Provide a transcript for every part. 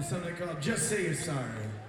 There's something called Just Say You're Sorry.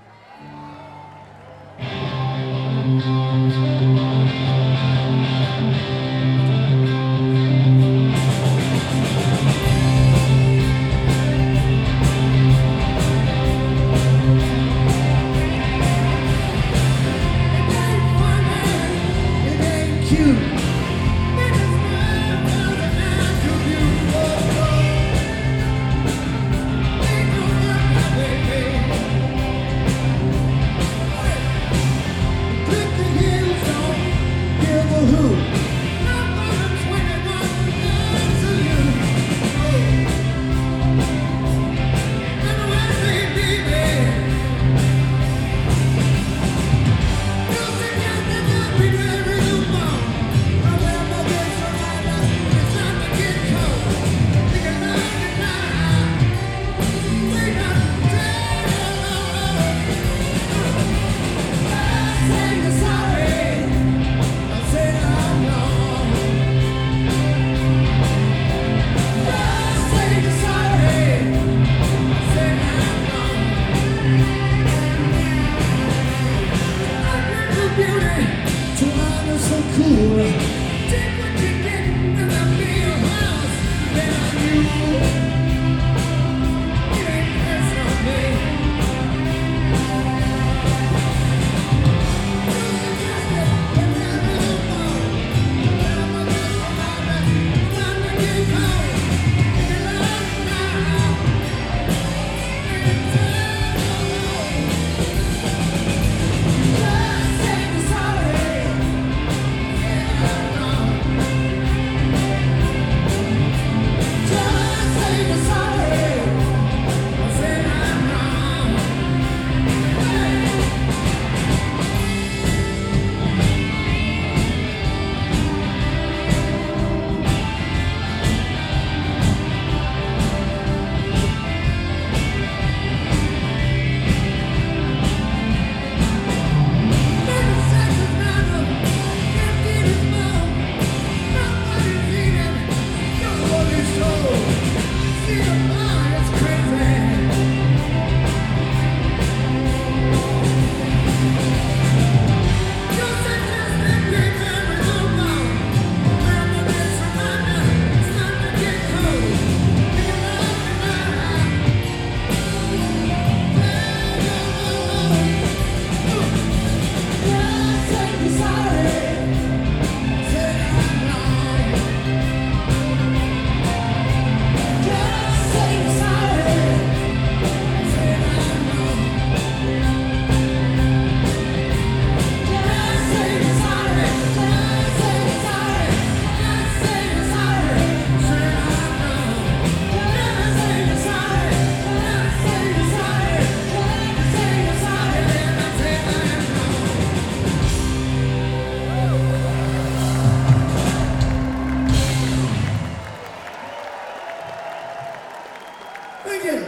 Thank you.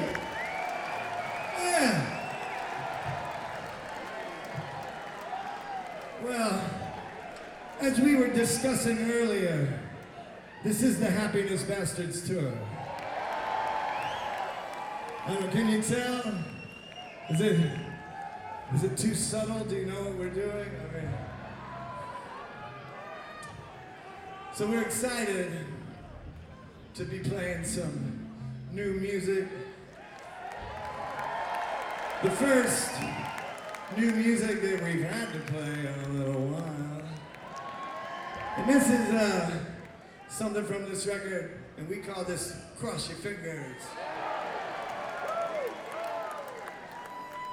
Yeah. Well, as we were discussing earlier, this is the Happiness Bastards tour. I don't know, can you tell? Is it too subtle? Do you know what we're doing? I mean, so we're excited to be playing some new music. The first new music that we've had to play in a little while. And this is something from this record, and we call this Cross Your Fingers.